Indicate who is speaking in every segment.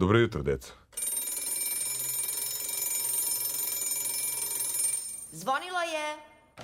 Speaker 1: Dobro jutro, deco.
Speaker 2: Zvonilo je.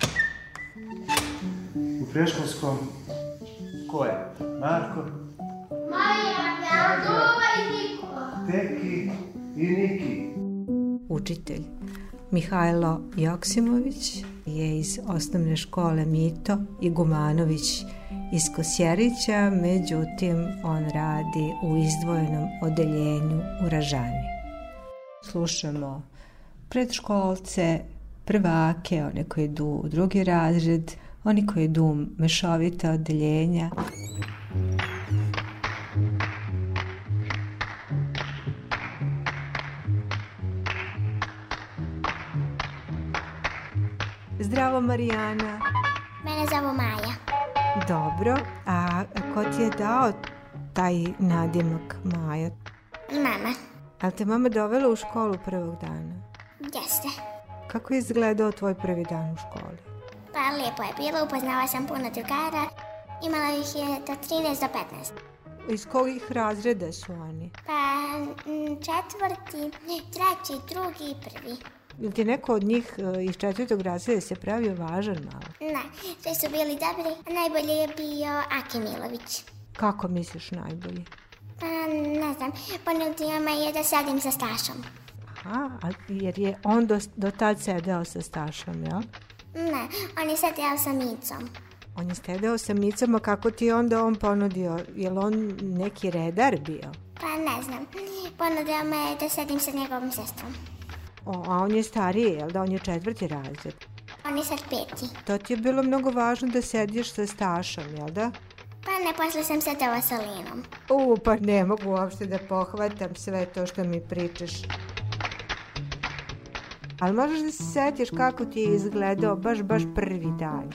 Speaker 3: U predškolskom. Ko je? Marko?
Speaker 4: Maja, Jadova i Niko.
Speaker 3: Teki i Niki.
Speaker 5: Učitelj Mihajlo Joksimović je iz osnovne škole Mito Igumanović iz Kosjerića, međutim on radi u izdvojenom odeljenju u Ražani. Slušamo predškolce, prvake, one koji idu u drugi razred, oni koji idu u mešovita odeljenja. Zdravo, Marijana.
Speaker 4: Mene zovu Maja.
Speaker 5: Dobro, a ko ti je dao taj nadimak Maja?
Speaker 4: Mama.
Speaker 5: Ali te mama dovela u školu prvog dana?
Speaker 4: Jeste.
Speaker 5: Kako je izgledao tvoj prvi dan u školi?
Speaker 4: Pa lijepo je bilo, upoznala sam puno drugara. Imala ih je do 13 do 15.
Speaker 5: Iz kojih razreda su oni?
Speaker 4: Pa četvrti, treći, drugi i prvi.
Speaker 5: Ili ti neko od njih iz četvrtog razreda se pravio važan malo?
Speaker 4: Ne, svi su bili dobri, a najbolji je bio Aki Milović.
Speaker 5: Kako misliš najbolji?
Speaker 4: Pa ne znam, ponudio me je da sedim sa Stašom.
Speaker 5: Aha, jer je on do tad sedeo sa Stašom, jel?
Speaker 4: Ne, on je sedeo sa Micom.
Speaker 5: On je sedeo sa Micom, a kako ti onda on ponudio? Je li on neki redar bio?
Speaker 4: Pa ne znam, ponudio me je da sedim sa njegovom sestrom.
Speaker 5: A on je stariji, jel da? On je četvrti razred.
Speaker 4: On je sad peti.
Speaker 5: To ti je bilo mnogo važno da sediš sa Stašom, jel da?
Speaker 4: Pa ne, posle sam sedela sa Linom.
Speaker 5: Pa ne mogu uopšte da pohvatam sve to što mi pričaš. Ali možeš da se setiš kako ti je izgledao baš prvi dan.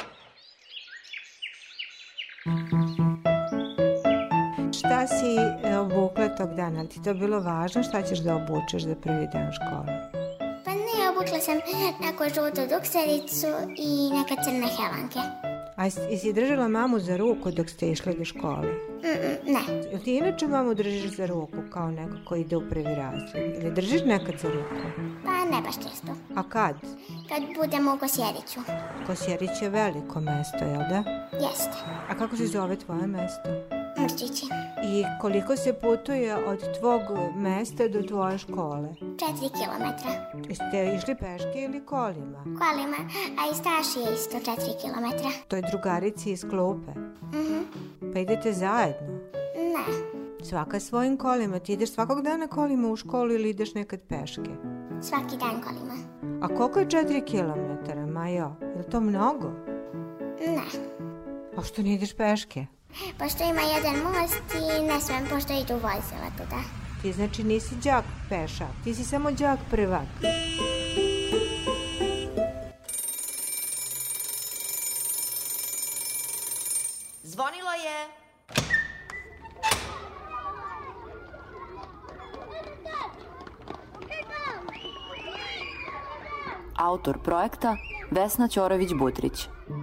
Speaker 5: Šta si obukla tog dana? Ali ti to bilo važno šta ćeš da obučeš za prvi dan škole?
Speaker 4: Pa ne, obukla sam neku žutu duksericu i neke crne helanke.
Speaker 5: A jesi držala mamu za ruku dok ste išli do škole?
Speaker 4: Ne.
Speaker 5: Jel ti inače mamu držiš za ruku kao neko ko ide u prvi razred? Ili držiš nekad za ruku?
Speaker 4: Pa ne baš često.
Speaker 5: A kad?
Speaker 4: Kad budemo u Kosjeriću.
Speaker 5: Kosjerić je veliko mesto, jel da?
Speaker 4: Jeste.
Speaker 5: A kako se zove tvoje mesto?
Speaker 4: Mrčići.
Speaker 5: I koliko se putuje od tvog mesta do tvoje škole?
Speaker 4: 4 kilometra.
Speaker 5: Jeste išli peške ili kolima?
Speaker 4: Kolima, a i Staš je isto 4 kilometra.
Speaker 5: To je drugarici iz klupe? Pa idete zajedno?
Speaker 4: Ne.
Speaker 5: Svaka svojim kolima. Ti ideš svakog dana kolima u školu ili ideš nekad peške?
Speaker 4: Svaki dan kolima.
Speaker 5: A koliko je 4 kilometara, Majo? Je li to mnogo?
Speaker 4: Ne.
Speaker 5: A što ne ideš peške?
Speaker 4: Pošto ima jedan most i ne smem, pošto idu vozila tuda.
Speaker 5: Ti znači nisi đak pešak, ti si samo đak prvak.
Speaker 2: Zvonilo je.
Speaker 6: Autor projekta Vesna Ćorović-Butrić.